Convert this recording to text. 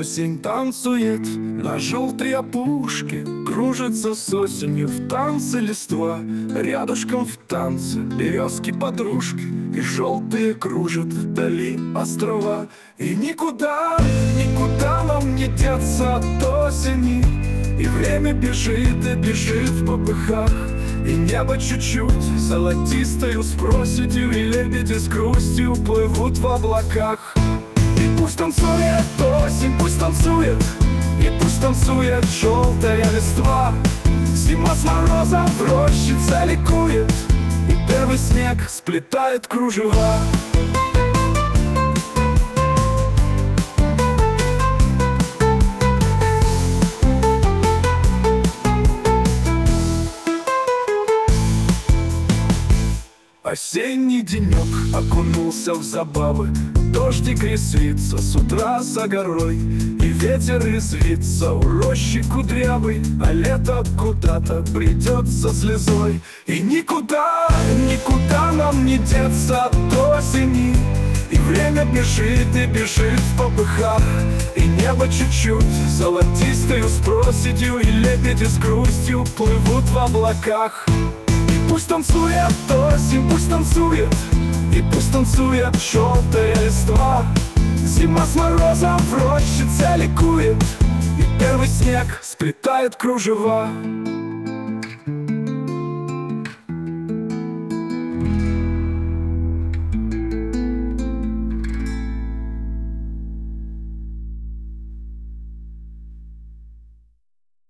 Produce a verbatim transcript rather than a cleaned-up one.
Осень танцует на желтой опушке, кружится с осенью в танце листва. Рядышком в танце березки-подружки, и желтые кружат вдали острова. И никуда, никуда нам не деться от осени, и время бежит и бежит в попыхах. И небо чуть-чуть золотистою с проседью, и лебеди с грустью плывут в облаках. И пусть танцует осень, пусть танцует, и пусть танцует желтая листва. Зима с морозом в рощице ликует, и первый снег сплетает кружева. Осенний денек окунулся в забавы, дождик резвится с утра за горой, и ветер резвится у рощи кудрявый, а лето куда-то придет со слезой. И никуда, никуда нам не деться от осени, и время бежит и бежит в попыхах. И небо чуть-чуть золотистою с проседью, и лебеди с грустью плывут в облаках. Пусть танцует осень, пусть танцует, и пусть танцует желтая листва. Зима с морозом в рощице ликует, и первый снег сплетает кружева.